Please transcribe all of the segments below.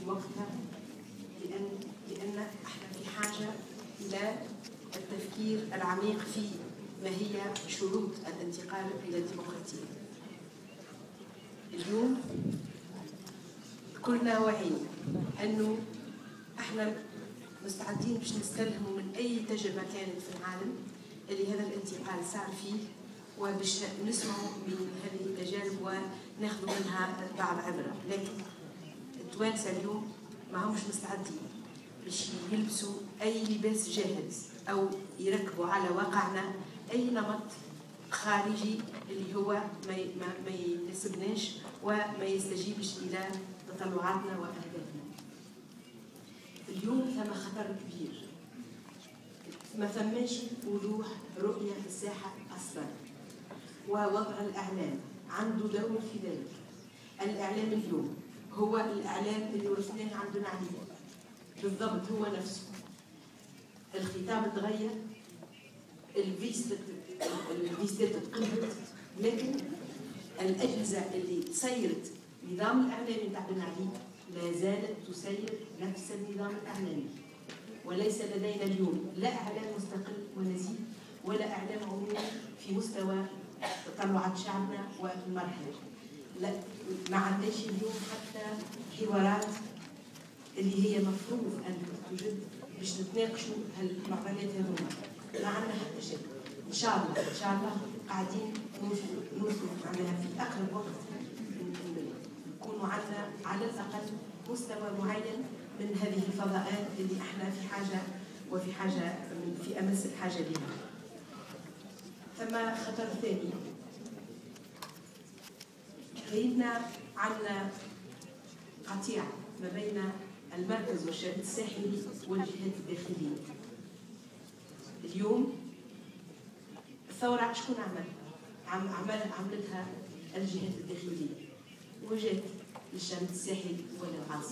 وقتها، لأن احنا في حاجة إلى التفكير العميق في ما هي شروط الانتقال إلى الديمقراطية. اليوم كلنا واعيين أنه احنا مستعدين باش نستلهموا من أي تجربة كانت في العالم اللي هذا الانتقال صار فيه، وباش نسمعوا من هذه التجارب وناخذوا منها بعض عبرة. لكن التوانسة اليوم ما همش مستعدين باش يلبسوا أي لباس جاهز أو يركبوا على واقعنا أي نمط خارجي اللي هو ما يناسبناش وما يستجيبش إلى تطلعاتنا وأهدافنا. اليوم ثم خطر كبير، ما ثماش وضوح رؤية في الساحة أصلا، ووضع الإعلام عنده دور في ذلك. الإعلام اليوم هو الإعلام اللي ورثناه عندنا عليه بالضبط، هو نفسه. الخطاب تغير، الفيستات تقلبت، لكن الأجهزة اللي سيرت نظام الإعلام نتاع بن علي لا زالت تسير نفس النظام الإعلامي، وليس لدينا اليوم لا إعلام مستقل ونزيه ولا إعلام عمومي في مستوى تطلعات شعبنا والمرحلة. لا، ما عندناش اليوم حتى حوارات اللي هي مفروض أن توجد باش نتناقشوا هالمعضلات هذوما. ما عندنا حتى شيء. إن شاء الله قاعدين نوصلوا معناها في أقرب وقت يكونوا عندنا على الأقل مستوى معين من هذه الفضاءات اللي احنا في حاجة في أمس الحاجة لها. ثم خطر ثاني، كايننا عندنا قطيعة ما بين المركز والشريط الساحلي والجهات الداخلية. اليوم الثورة شكون عملتها الجهات الداخلية وجات للشريط الساحلي وللعاصمة.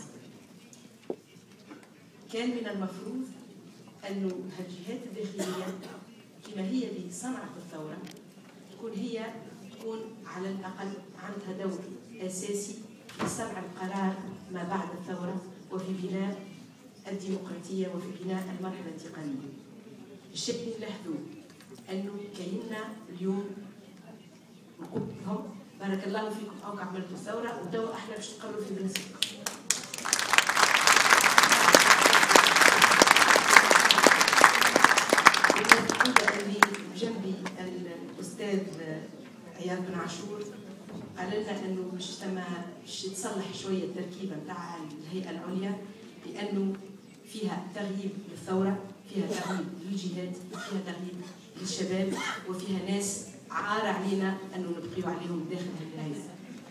كان من المفروض أنه الجهات الداخلية كما هي اللي صنعت الثورة تكون على الأقل عندها دور أساسي في صنع القرار ما بعد الثورة وفي بناء الديمقراطية وفي بناء المرحلة الانتقالية. الشيء اللي نلاحظوه أنه كايننا اليوم نقول لهم بارك الله فيكم أوك عملتوا الثورة وتوا احنا باش نقرروا في بلاصتكم. اللي بجنبي الأستاذ عياد بن عاشور قال لنا انه باش تصلح شويه التركيبه نتاع الهيئه العليا، لانه فيها تغييب للثوره، فيها تغييب للجهات، وفيها تغييب للشباب، وفيها ناس عار علينا انه نبقيو عليهم داخل الهيئه.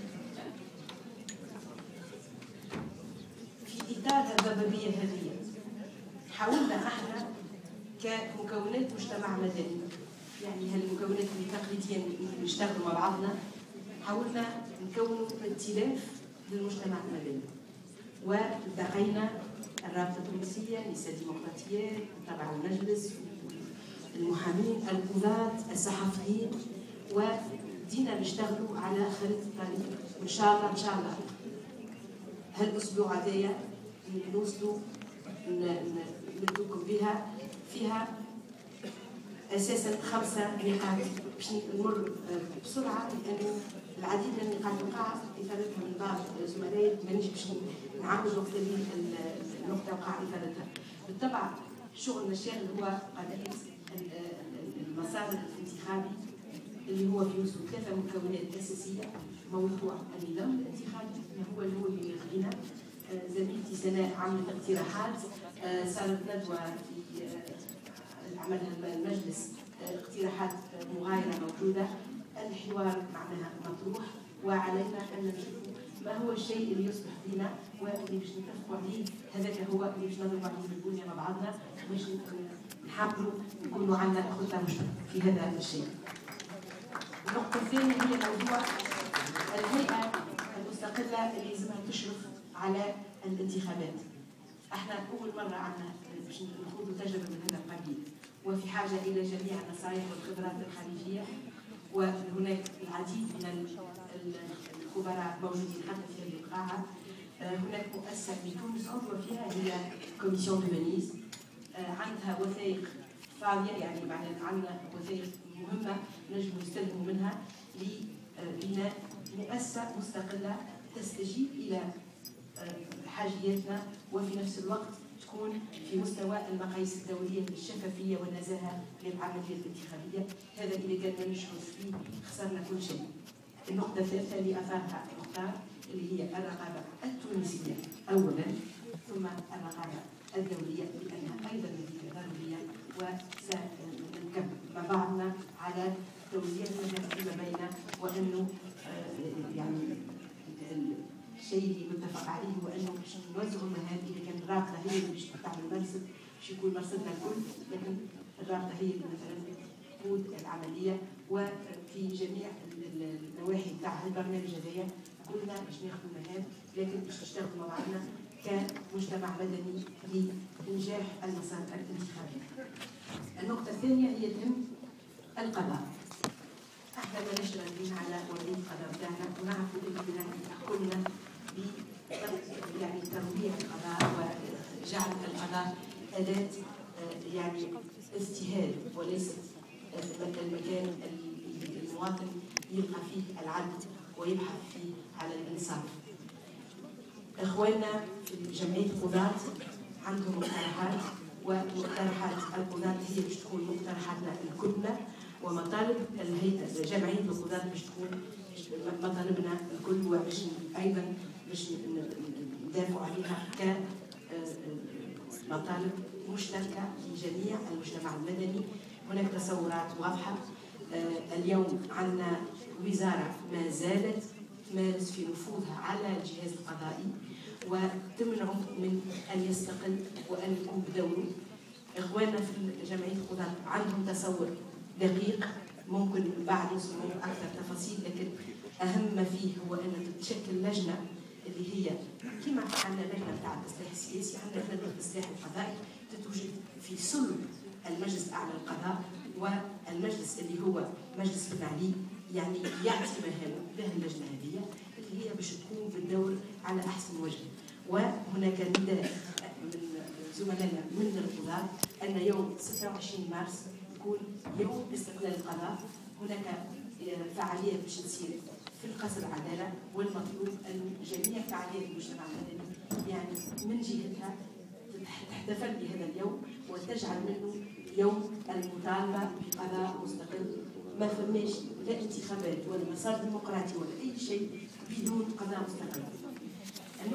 في اطار الضبابيه هذه حاولنا احنا كمكونات مجتمع مدني، يعني هالمكونات اللي تقليديا نشتغلوا مع بعضنا، حاولنا نكونوا ائتلاف للمجتمع المدني، والتقينا الرابطه التونسيه النساء الديمقراطيات تبع المجلس، المحامين، القضاة، الصحفيين، ودينا نشتغلوا على خريطه الطريق. وان شاء الله هالاسبوع هذايا نوصلوا ندوكم بها، فيها اساسا 5 نقاط باش نمر بسرعه، لانه العديد من النقاط وقع اثارتها من بعض زملائي، مانيش باش نعاود وقت اللي النقطه وقع اثارتها. بالطبع شغلنا الشاغل هو قضيه المسار الانتخابي اللي هو فيه 3 مكونات اساسيه. موضوع النظام الانتخابي هو اللي يغنينا. زميلتي سناء عملت اقتراحات، صارت ندوه في عملها المجلس، اقتراحات مغايرة موجودة، الحوار معناها مطروح، وعلينا أن نشوف ما هو الشيء اللي يصلح فينا واللي باش نتفقوا عليه. هذاك هو اللي باش نضربوا عليه بالبنية مع بعضنا، باش نحاولوا نكونوا عندنا خطة مشتركة في هذا الشيء. النقطة الثانية هي موضوع الهيئة المستقلة اللي لازمها تشرف على الانتخابات. احنا أول مرة عندنا باش نخوضوا تجربة من هذا القبيل، وفي حاجة إلى جميع النصائح والخبرات الخارجية، وهناك العديد من الخبراء موجودين حتى في هذه القاعة. هناك مؤسسة في تونس عضوة فيها هي كوميسيون دو فينيس، عندها وثائق فاضية، يعني معناها عندنا وثائق مهمة نجم نستلهموا منها لبناء مؤسسة مستقلة تستجيب إلى حاجياتنا وفي نفس الوقت تكون في مستوى المقاييس الدولية للشفافية والنزاهة للعملية الانتخابية. هذا إذا كان نشعر فيه خسرنا كل شيء. النقطة الثالثة اللي أثارها المختار اللي هي الرقابة التونسية أولا، ثم الرقابة الدولية لأنها أيضا ضرورية، وسنركب مع بعضنا على توزيع المهام فيما بيننا، وأنه يعني الشيء اللي متفق عليه هو أنه نوزعوا المهام. إذا كان الرابطة هي اللي باش تعمل مرصد باش يكون مرصدنا الكل، لكن الرابطة هي اللي مثلا تقود العملية، وفي جميع النواحي تاع البرنامج هذايا كلنا باش ناخذوا المهام، لكن باش نشتغلوا مع بعضنا كمجتمع مدني لإنجاح المسار الانتخابي. النقطة الثانية هي تهم القضاء. احنا ما نشتغل على وضعية القضاء بتاعنا، ونعرفوا انه كلنا يعني ترويع القضاء وجعل القضاء أداة يعني اجتهاد وليست المكان اللي المواطن يلقى فيه العدل ويبحث فيه على الإنصاف. إخواننا في جمعية القضاة عندهم مقترحات، ومقترحات القضاة هي باش تكون مقترحاتنا الكلنا، ومطالب جمعية القضاة باش تكون مطالبنا الكل، وباش أيضا باش ندافعوا عليها كمطالب مشتركة لجميع المجتمع المدني. هناك تصورات واضحة. اليوم عندنا وزارة ما زالت تمارس في نفوذها على الجهاز القضائي وتمنعه من أن يستقل وأن يقوم بدوره. إخواننا في جمعية القضاة عندهم تصور دقيق، ممكن بعد نوصل أكثر تفاصيل، لكن أهم ما فيه هو أن تشكل لجنة اللي هي كما عندنا لجنة بتاع الإصلاح السياسي، عندنا لجنة الإصلاح القضائي تتوجد في صلب المجلس الأعلى للقضاء، والمجلس اللي هو مجلس بن علي يعني يعطي مهامه له اللجنة هذه اللي هي باش تقوم بالدور على أحسن وجه. وهناك نداء من زملائنا من القضاة أن يوم 26 مارس يكون يوم استقلال القضاء. هناك فعالية باش تصير في القصر العدالة، والمطلوب أن جميع فعاليات المجتمع المدني يعني من جهتها تحتفل بهذا اليوم وتجعل منه يوم المطالبة بقضاء مستقل. ما فماش لا انتخابات ولا مسار ديمقراطي ولا أي شيء بدون قضاء مستقل.